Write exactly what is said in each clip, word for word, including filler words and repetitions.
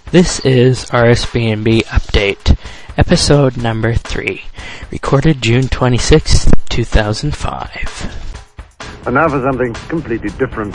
This is R S B N B Update, episode number three, recorded June twenty-sixth, two thousand five. And now for something completely different.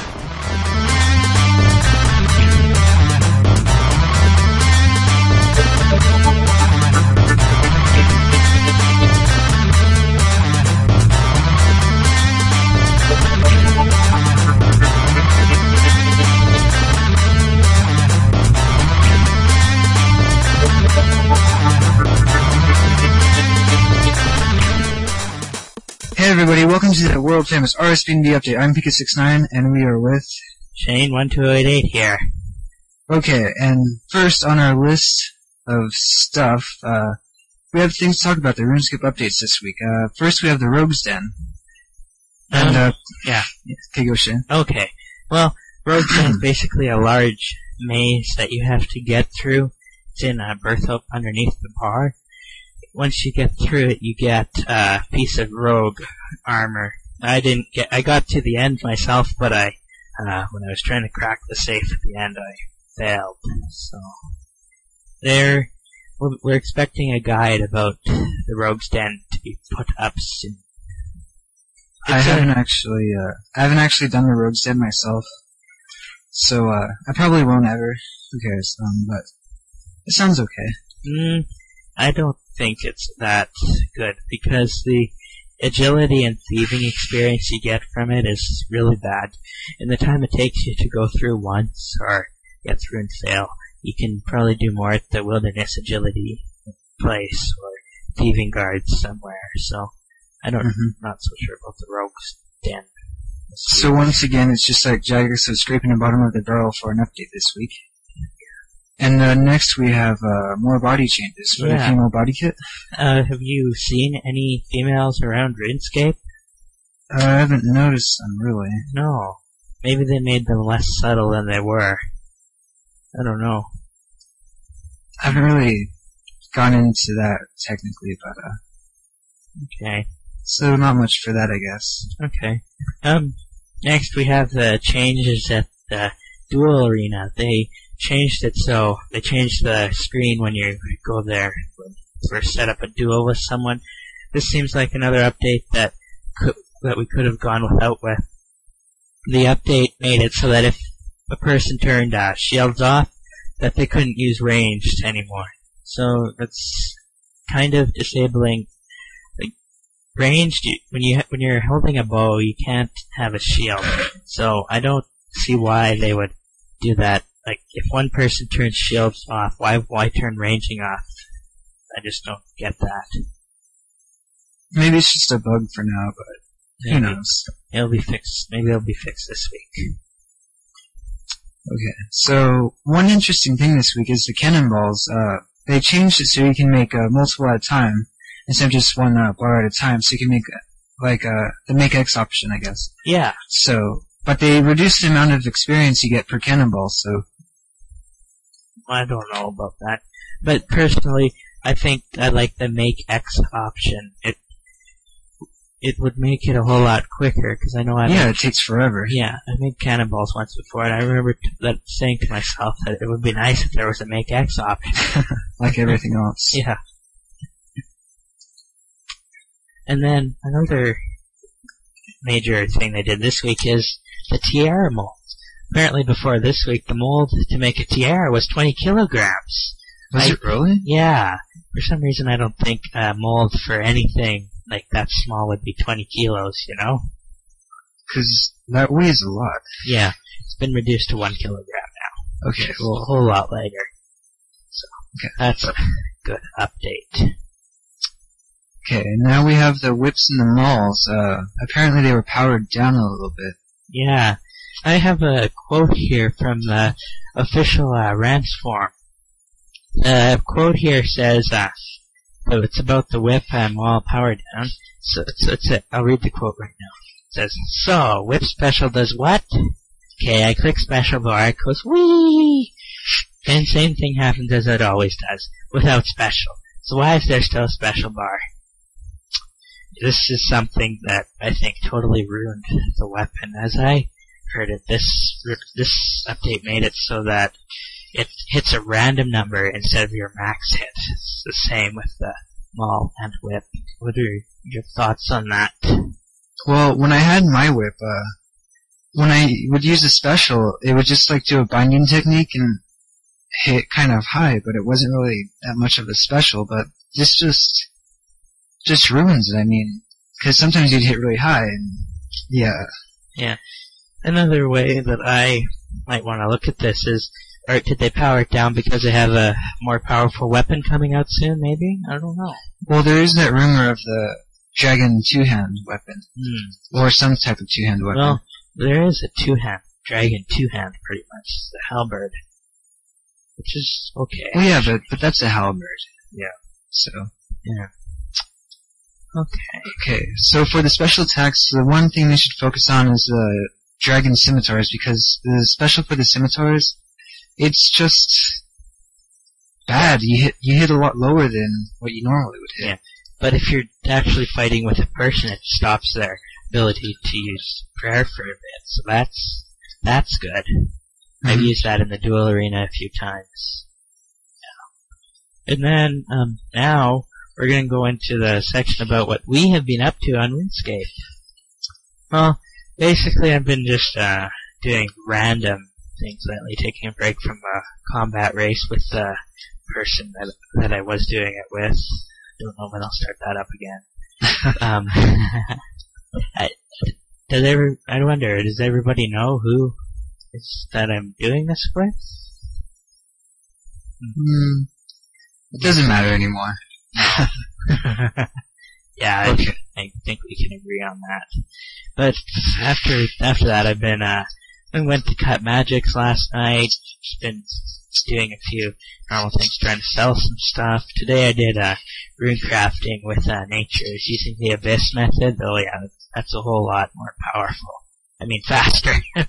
Hey everybody, welcome to the world famous R S B N B Update. I'm Pika sixty-nine and we are with Shane one two eight eight here. Okay, and first on our list of stuff, uh, we have things to talk about, the RuneScape updates this week. Uh, first we have the Rogue's Den. And, Um, uh, yeah. Okay, go Shane. Okay. Well, Rogue's Den is basically a large maze that you have to get through. It's in a berth underneath the bar. Once you get through it, you get a piece of rogue armor. I didn't get, I got to the end myself, but I, uh, when I was trying to crack the safe at the end, I failed. So, there, we're, we're expecting a guide about the Rogue's Den to be put up soon. I It's a- haven't actually, uh, I haven't actually done the Rogue's Den myself. So, uh, I probably won't ever. Who cares? Um, but it sounds okay. Mm, I don't think it's that good, because the agility and thieving experience you get from it is really bad. And the time it takes you to go through once, or get through and fail, you can probably do more at the wilderness agility place, or thieving guards somewhere. So, I don't, Mhm. not so sure about the Rogue's Den. So once again, it's just like Jagger said, scraping the bottom of the barrel for an update this week. And uh, next we have uh, more body changes for the Yeah. female body kit. Uh, have you seen any females around RuneScape? Uh, I haven't noticed them really. No. Maybe they made them less subtle than they were. I don't know. I haven't really gone into that technically, but uh, Okay. so not much for that, I guess. Okay. Um, next we have the changes at the Duel Arena. They changed it so, they changed the screen when you go there, or set up a duel with someone. This seems like another update that could, that we could have gone without with. The update made it so that if a person turned uh, shields off, that they couldn't use ranged anymore. So that's kind of disabling. Like, ranged, you, when you when you're holding a bow, you can't have a shield. So I don't see why they would do that. Like, if one person turns shields off, why why turn ranging off? I just don't get that. Maybe it's just a bug for now, but who Maybe. knows? It'll be fixed. Maybe it'll be fixed this week. Okay, so one interesting thing this week is the cannonballs. Uh, they changed it so you can make uh, multiple at a time instead of just one uh, bar at a time. So you can make uh, like uh, the make X option, I guess. Yeah. So, but they reduced the amount of experience you get per cannonball. So I don't know about that. But personally, I think I like the make X option. It it would make it a whole lot quicker, because I know I yeah, made, it takes forever. yeah, I made cannonballs once before, and I remember t- that saying to myself that it would be nice if there was a make X option. Like everything else. Yeah. And then another major thing they did this week is the tiara mold. Apparently before this week, the mold to make a tiara was twenty kilograms. Was I- it really? Yeah. For some reason, I don't think a mold for anything like that small would be twenty kilos, you know? Because that weighs a lot. Yeah. It's been reduced to one kilogram now. Okay. A whole, whole lot later. So, Okay. that's a good update. Okay, and now we have the whips in the malls. Uh, apparently they were powered down a little bit. Yeah. I have a quote here from the official uh, Rants forum. The quote here says, uh, so it's about the whip and wall power down. So it's, it's it. I'll read the quote right now. It says, so, whip special does what? Okay, I click special bar, it goes whee! And same thing happens as it always does, without special. So why is there still a special bar? This is something that I think totally ruined the weapon. As I heard it, this this update made it so that it hits a random number instead of your max hit. It's the same with the maul and whip. What are your thoughts on that? Well, when I had my whip, uh, when I would use a special, it would just like do a binding technique and hit kind of high, but it wasn't really that much of a special, but this just, just ruins it, I mean, because sometimes you'd hit really high, and yeah. Yeah. Another way that I might want to look at this is, or did they power it down because they have a more powerful weapon coming out soon, maybe? I don't know. Well, there is that rumor of the Dragon two-hand weapon. Hmm. Or some type of two-hand weapon. Well, there is a two-hand, Dragon two-hand, pretty much. The halberd. Which is okay. Well, yeah, but, but that's a halberd. Yeah. So. Yeah. Okay. Okay, so for the special attacks, the one thing they should focus on is the Dragon Scimitars, because the special for the Scimitars, it's just bad. You hit you hit a lot lower than what you normally would hit. Yeah, but if you're actually fighting with a person, it stops their ability to use prayer for a bit. So that's that's good. Mm-hmm. I've used that in the duel arena a few times. Yeah. And then um, now we're going to go into the section about what we have been up to on RuneScape. Well, basically, I've been just uh, doing random things lately, taking a break from a combat race with the person that that I was doing it with. Don't know when I'll start that up again. um, I, does every, I wonder, does everybody know who is that I'm doing this with? Hmm. It doesn't matter anymore. Yeah, okay. I, I think we can agree on that. But after after that, I've been uh, I went to Cut Magics last night. Just been doing a few normal things, trying to sell some stuff. Today I did uh, rune crafting with uh, natures using the Abyss method. Oh yeah, that's a whole lot more powerful. I mean, faster.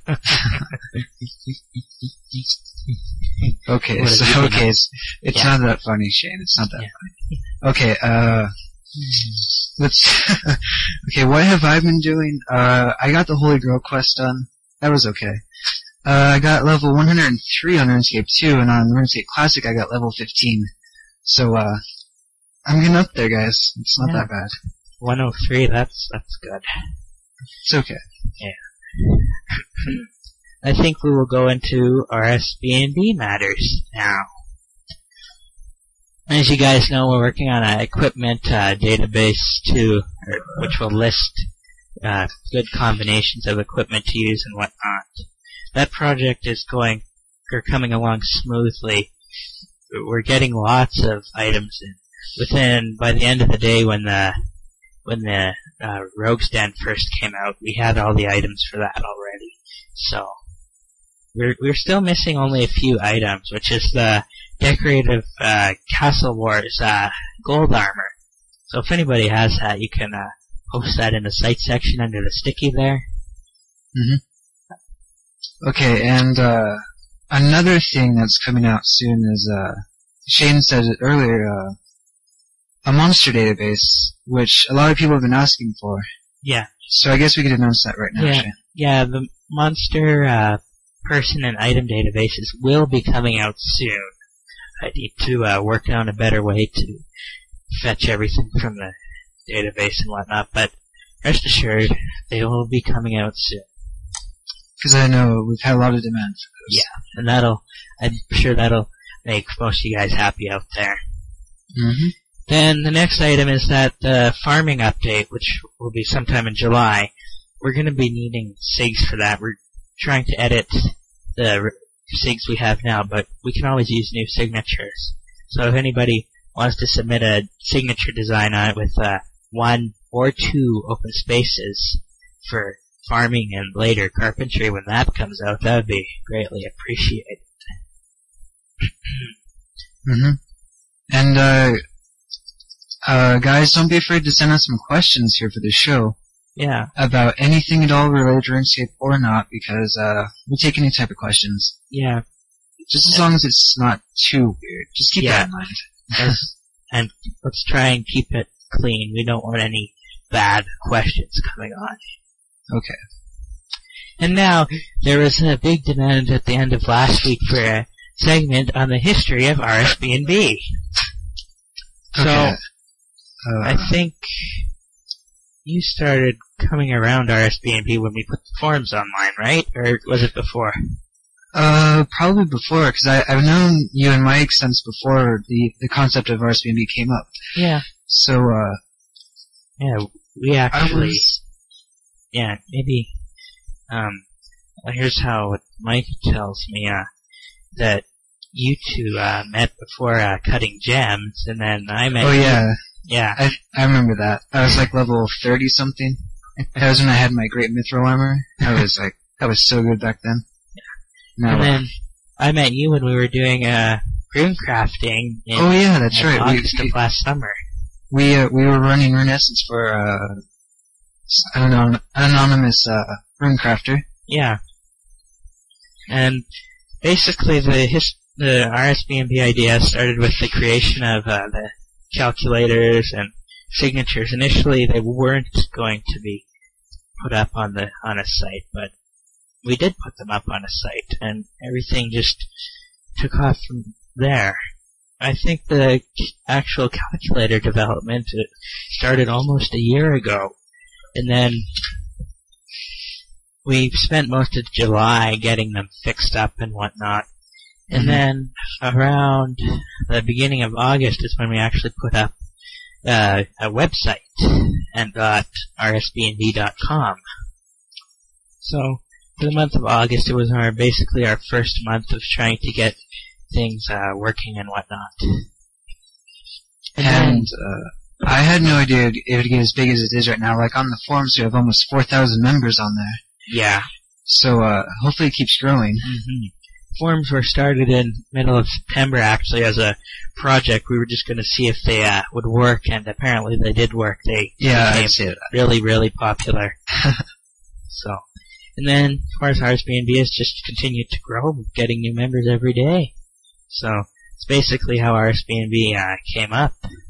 Okay, What so, okay, it's, it's Yeah. not that funny, Shane. It's not that Yeah. funny. Okay, uh, let's, okay, what have I been doing? Uh, I got the Holy Grail quest done. That was okay. Uh, I got level one hundred three on RuneScape two, and on RuneScape Classic I got level fifteen. So, uh, I'm getting up there, guys. It's not Yeah. that bad. one oh three, that's that's good. It's okay. I think we will go into our S B N D matters now. As you guys know, we're working on an equipment uh, database too, or, which will list uh, good combinations of equipment to use and whatnot. That project is going, or coming along smoothly. We're getting lots of items in. Within, by the end of the day, when the when the uh, Rogue's Den first came out, we had all the items for that already. So we're we're still missing only a few items, which is the decorative uh, Castle Wars uh, gold armor. So if anybody has that, you can uh, post that in the site section under the sticky there. Mm-hmm. Okay, and uh, another thing that's coming out soon is, uh, Shane said it earlier, uh, a monster database, which a lot of people have been asking for. Yeah. So I guess we could announce that right now, Yeah. Shane. Yeah, the monster uh, person and item databases will be coming out soon. I need to uh, work on a better way to fetch everything from the database and whatnot, but rest assured, they will be coming out soon. Because I know we've had a lot of demand for those. Yeah, and that'll, I'm sure that'll make most of you guys happy out there. Mm-hmm. Then the next item is that the farming update, which will be sometime in July. We're going to be needing SIGs for that. We're trying to edit the SIGs we have now, but we can always use new signatures. So if anybody wants to submit a signature design on it with uh, one or two open spaces for farming and later carpentry when that comes out, that would be greatly appreciated. Mm-hmm. And, uh, uh, guys, don't be afraid to send us some questions here for the show. Yeah. About anything at all related to RuneScape or not, because, uh, we take any type of questions. Yeah. Just as long as it's not too weird. Just keep Yeah. that in mind. Yes. And let's try and keep it clean. We don't want any bad questions coming on. Okay. And now, there was a big demand at the end of last week for uh, segment on the history of R S B N B. So, Okay. Uh, I think you started coming around R S B N B when we put the forums online, right? Or was it before? Uh, probably before, because I've known you and Mike since before the, the concept of R S B N B came up. Yeah. So, uh, Yeah, we actually, I was, yeah, maybe, um, well, here's how what Mike tells me, uh, that you two, uh, met before, uh, cutting gems, and then I met oh you- yeah, Yeah. I, I remember that. I was like level thirty something. That was when I had my great mithril armor. I was like, that was so good back then. Now, And then I met you when we were doing, uh, rune crafting in, oh yeah, that's in right. We, August we, of last summer. we, uh, we were running Runescence for, uh, I don't know, an anonymous, uh, rune crafter. Yeah. And basically the his, the R S B N B idea started with the creation of uh, the calculators and signatures. Initially they weren't going to be put up on the on a site, but we did put them up on a site, and everything just took off from there. I think the actual calculator development uh, started almost a year ago, and then we spent most of July getting them fixed up and whatnot. And Mhm. then around the beginning of August is when we actually put up uh, a website and got R S B N B dot com. So for the month of August, it was our basically our first month of trying to get things uh, working and whatnot. And then- And, uh, I had no idea it would get as big as it is right now. Like on the forums, we have almost four thousand members on there. yeah. So, uh, hopefully it keeps growing. Mm-hmm. Forums were started in middle of September actually as a project. We were just going to see if they uh, would work, and apparently they did work. They Yeah, became I'd say that. really, really popular. So, and then as far as R S B N B has just continued to grow, getting new members every day. So it's basically how R S B N B uh, came up,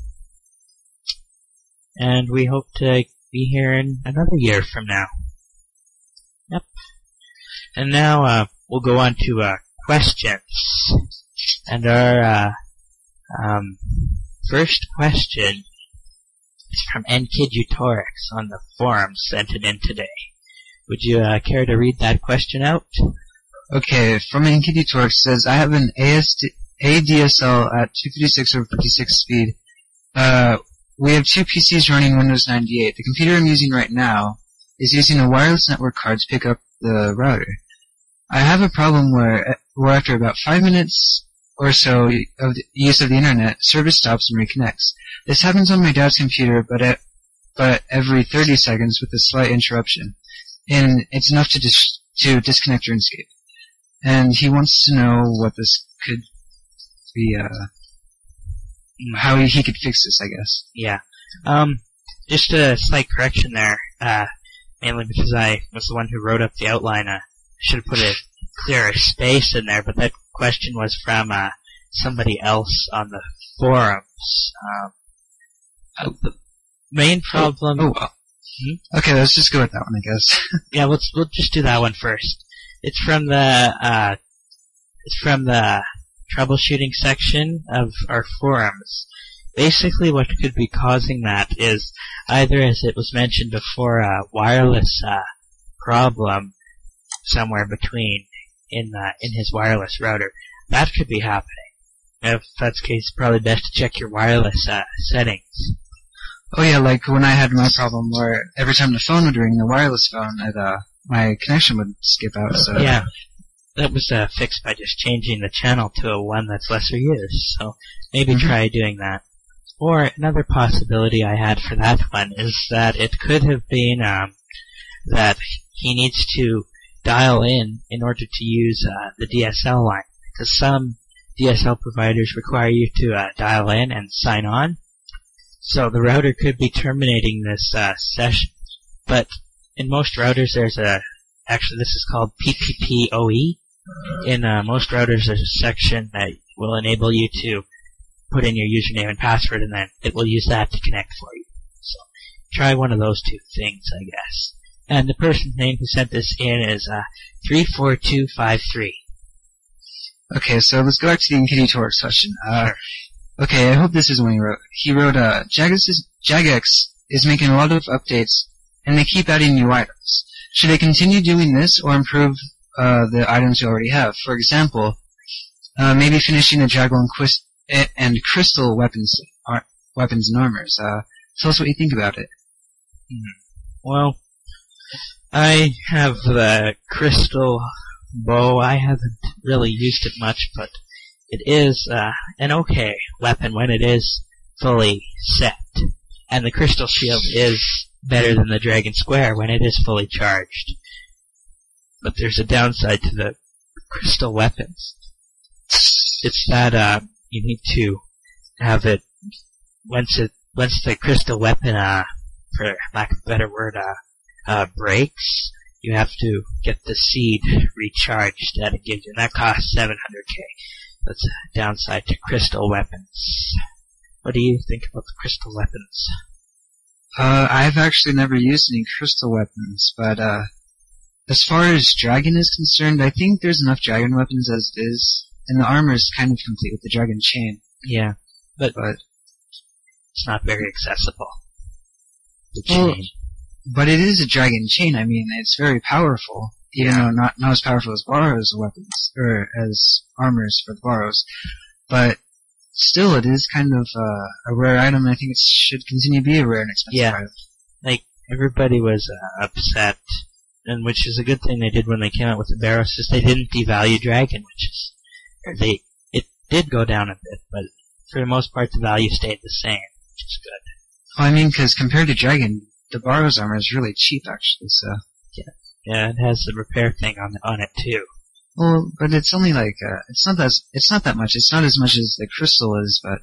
and we hope to be here in another year from now. Yep. And now uh, we'll go on to uh, questions, and our uh, um, first question is from Enkidutorix on the forums sent it in today. Would you uh, care to read that question out? Okay, from Enkidutorix says, I have an A S D, A D S L at two fifty-six over fifty-six speed. Uh, we have two P Cs running Windows ninety-eight. The computer I'm using right now is using a wireless network card to pick up the router. I have a problem where, where after about five minutes or so of the use of the internet, service stops and reconnects. This happens on my dad's computer, but at, but every thirty seconds with a slight interruption. And it's enough to dis- to disconnect RuneScape. And he wants to know what this could be, uh, how he, he could fix this, I guess. Yeah. Um, just a slight correction there, uh, mainly because I was the one who wrote up the outline. Uh, I should have put a clearer space in there, but that question was from uh, somebody else on the forums. Um, uh, the main problem... Oh, well. Hmm? Okay, let's just go with that one, I guess. Yeah, let's we'll just do that one first. It's from the uh, it's from the troubleshooting section of our forums. Basically, what could be causing that is either, as it was mentioned before, a wireless uh, problem somewhere between in the, in his wireless router. That could be happening. If that's the case, probably best to check your wireless uh, settings. Oh yeah, like when I had my problem where every time the phone would ring, the wireless phone, it, uh, my connection would skip out, so. Yeah. That was uh, fixed by just changing the channel to a one that's lesser used, so maybe Mm-hmm. try doing that. Or another possibility I had for that one is that it could have been um, that he needs to dial in in order to use uh, the D S L line, because some D S L providers require you to uh, dial in and sign on. So the router could be terminating this uh, session, but in most routers there's a, actually this is called P P P O E. In uh, most routers there's a section that will enable you to put in your username and password, and then it will use that to connect for you. So try one of those two things, I guess. And the person's name who sent this in is uh, three four two five three. Okay, so let's go back to the Inkity Torx question. Uh, okay, I hope this is what he wrote. He wrote, uh, Jagex is, Jagex is making a lot of updates, and they keep adding new items. Should they continue doing this, or improve, uh, the items you already have? For example, uh, maybe finishing the Dragon and, Quist- and Crystal weapons, ar- weapons and armors. Uh, tell us what you think about it. Well, I have the crystal bow. I haven't really used it much, but it is uh, an okay weapon when it is fully set. And the crystal shield is better than the dragon square when it is fully charged. But there's a downside to the crystal weapons. It's that uh, you need to have it once it once the crystal weapon, uh, for lack of a better word, uh, uh, breaks. You have to get the seed recharged that it gives you, and that costs seven hundred K. That's a downside to crystal weapons. What do you think about the crystal weapons? Uh, I've actually never used any crystal weapons, but, uh, as far as dragon is concerned, I think there's enough dragon weapons as it is, and the armor is kind of complete with the dragon chain. Yeah, but, But, it's not very accessible. The Well, chain. but it is a dragon chain. I mean, it's very powerful, even Yeah. though not, not as powerful as Barrow's weapons, or as armors for the Barrows. But, still, it is kind of, uh, a rare item, and I think it should continue to be a rare and expensive Yeah. item. Like, everybody was uh, upset, and which is a good thing they did when they came out with the Barrows, is they didn't devalue Dragon, which is, or they, it did go down a bit, but for the most part the value stayed the same, which is good. Well, I mean, because compared to Dragon, the Barrow's armor is really cheap, actually, so. Yeah, it has the repair thing on on it too. Well, but it's only like, uh, it's not that, it's not that much. It's not as much as the crystal is, but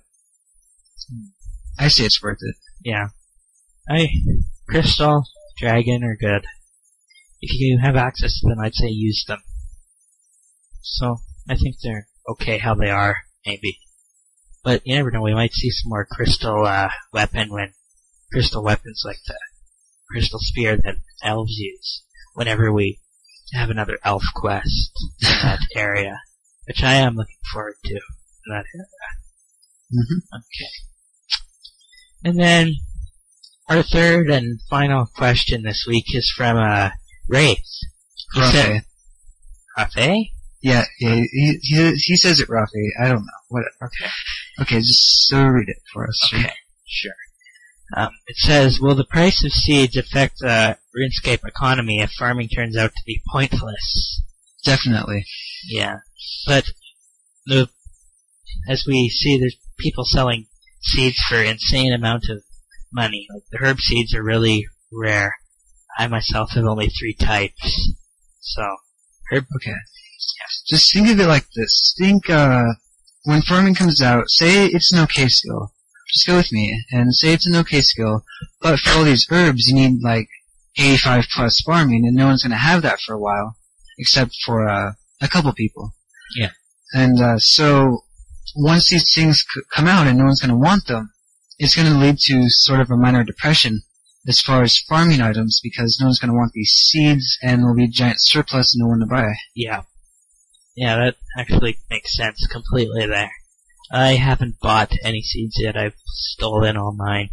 I say it's worth it. Yeah. I, Crystal, Dragon are good. If you have access to them, I'd say use them. So, I think they're okay how they are, maybe. But you never know, we might see some more crystal, uh, weapon when, crystal weapons like the crystal spear that elves use, whenever we have another elf quest in that area, which I am looking forward to, in that area. Mm-hmm. Okay. And then, our third and final question this week is from, uh, Wraith. He said, Rafe? Yeah, yeah, he, he, he says it Rafe. I don't know. What? Okay. Okay, just so read it for us. Okay, sure. Um, it says, will the price of seeds affect the RuneScape economy if farming turns out to be pointless? Definitely. Yeah. But, the, as we see, there's people selling seeds for insane amount of money. Like, the herb seeds are really rare. I myself have only three types. So, herb, Okay. Just think of it like this. Think, uh, when farming comes out, say it's an okay skill. Just go with me, and say it's an okay skill, but for all these herbs you need like eighty-five plus farming, and no one's gonna have that for a while, except for, uh, a couple people. Yeah. And, uh, so, once these things c- come out and no one's gonna want them, it's gonna lead to sort of a minor depression as far as farming items, because no one's gonna want these seeds, and there'll be a giant surplus and no one to buy. yeah. Yeah, that actually makes sense completely there. I haven't bought any seeds yet. I've stolen all mine.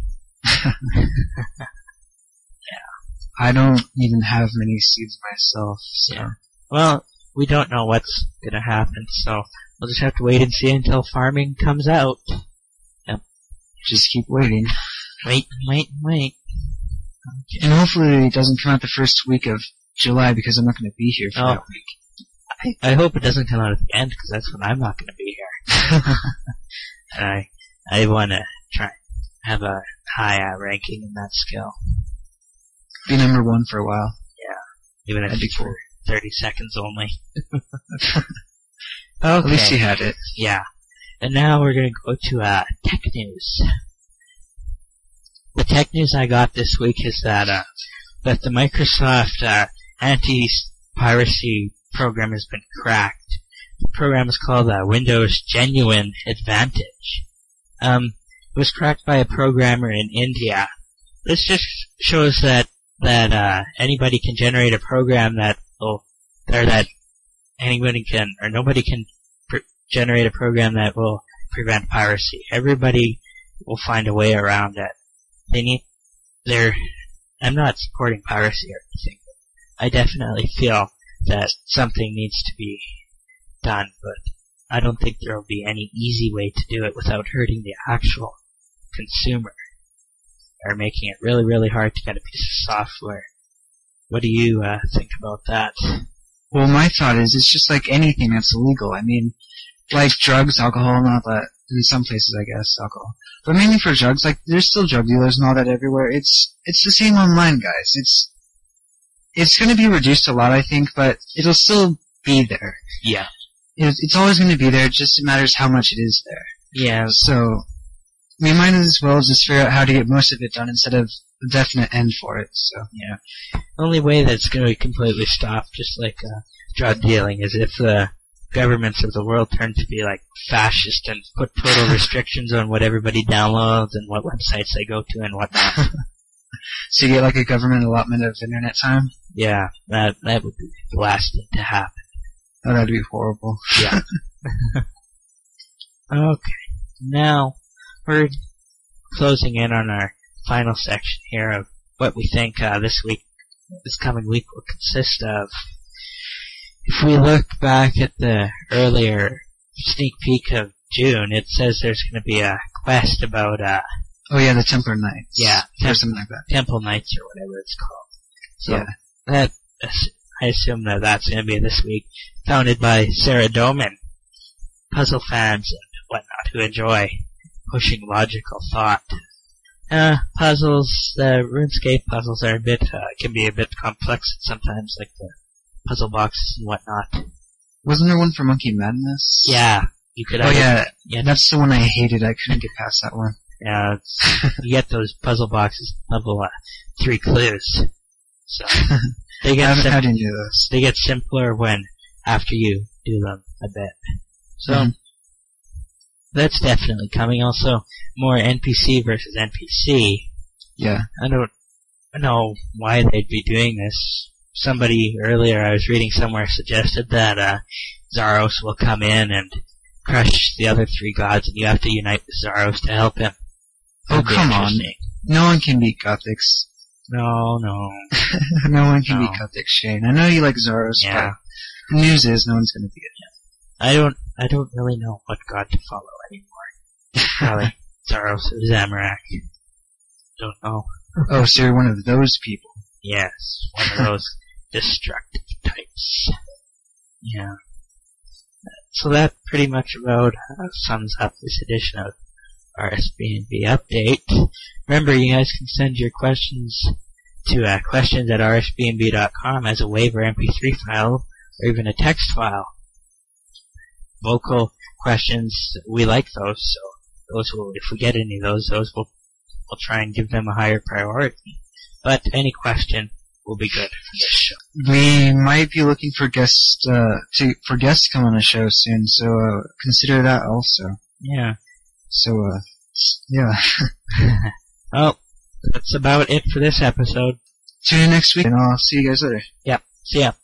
I don't even have many seeds myself, so. Yeah. Well, we don't know what's gonna happen, so we'll just have to wait and see until farming comes out. Just keep waiting. Wait, wait, wait. And hopefully it doesn't come out the first week of July, because I'm not gonna be here for Oh. that week. I, I hope it doesn't come out at the end, because that's when I'm not gonna be here. And I, I wanna try and have a high uh, ranking in that skill. Be number one for a while. Even if That'd be it's for cool. thirty seconds only. At least Okay. you had it. Yeah. And now we're gonna go to, uh, tech news. The tech news I got this week is that, uh, that the Microsoft, uh, anti-piracy program has been cracked. The program is called, uh, Windows Genuine Advantage. Um, it was cracked by a programmer in India. This just shows that, that, uh, anybody can generate a program that will, or that anybody can, or nobody can pr- generate a program that will prevent piracy. Everybody will find a way around it. They need, they're, I'm not supporting piracy or anything. I definitely feel that something needs to be done, but I don't think there will be any easy way to do it without hurting the actual consumer or making it really, really hard to get a piece of software. What do you uh, think about that? Well, my thought is it's just like anything that's illegal. I mean, like drugs, alcohol, and all that. In some places, I guess, alcohol. But mainly for drugs, like, there's still drug dealers and all that everywhere. It's, it's the same online, guys. It's, it's gonna be reduced a lot, I think, but it'll still be there. Yeah. It, it's always gonna be there, it just matters how much it is there. Yeah. So, we might as well just figure out how to get most of it done instead of a definite end for it, so. Yeah. The only way that's gonna be completely stopped, just like, uh, drug dealing, is if the governments of the world turn to be like fascist and put total restrictions on what everybody downloads and what websites they go to and whatnot. So you get like a government allotment of internet time? Yeah, that that would be the last thing to happen. Oh, that'd be horrible. Yeah. Okay. Now, we're closing in on our final section here of what we think uh, this week, this coming week will consist of. If we look back at the earlier sneak peek of June, it says there's going to be a quest about, uh... Oh yeah, the Templar Knights. Yeah. Or something like that. Temple Knights or whatever it's called. So, yeah. that, I assume that that's going to be this week. Founded by Sarah Doman. Puzzle fans and whatnot who enjoy pushing logical thought. Uh, puzzles, the RuneScape puzzles are a bit, uh, can be a bit complex sometimes, like the puzzle boxes and whatnot. Wasn't there one for Monkey Madness? Yeah, you could. Oh either, yeah, yeah, that's the one I hated. I couldn't get past that one. Yeah, it's, you get those puzzle boxes level uh, three clues, so they get I haven't sim- had any of those. They get simpler when after you do them a bit. So mm-hmm. That's definitely coming. Also, more N P C versus N P C. Yeah, I don't know why they'd be doing this. Somebody earlier I was reading somewhere suggested that uh, Zaros will come in and crush the other three gods, and you have to unite with Zaros to help him. Oh, come on. No one can beat Gothics. No, no. No one can no. beat Gothics, Shane. I know you like Zaros, yeah. but the news is no one's going to beat it. I don't I don't really know what god to follow anymore. Probably Zaros or Zamorak. Don't know. Oh, so you're one of those people. Yes, one of those destructive types. Yeah. So that pretty much about uh, sums up this edition of R S B N B Update. Remember, you guys can send your questions to uh, questions at r s b n b dot com as a WAV or M P three file, or even a text file. Vocal questions, we like those, so those will, if we get any of those, those will, we'll try and give them a higher priority. But any question will be good for this show. We might be looking for guests, uh, to, for guests to come on the show soon, so, uh, consider that also. Yeah. So, uh, yeah. Well, that's about it for this episode. Tune in next week, and I'll see you guys later. Yep. See ya.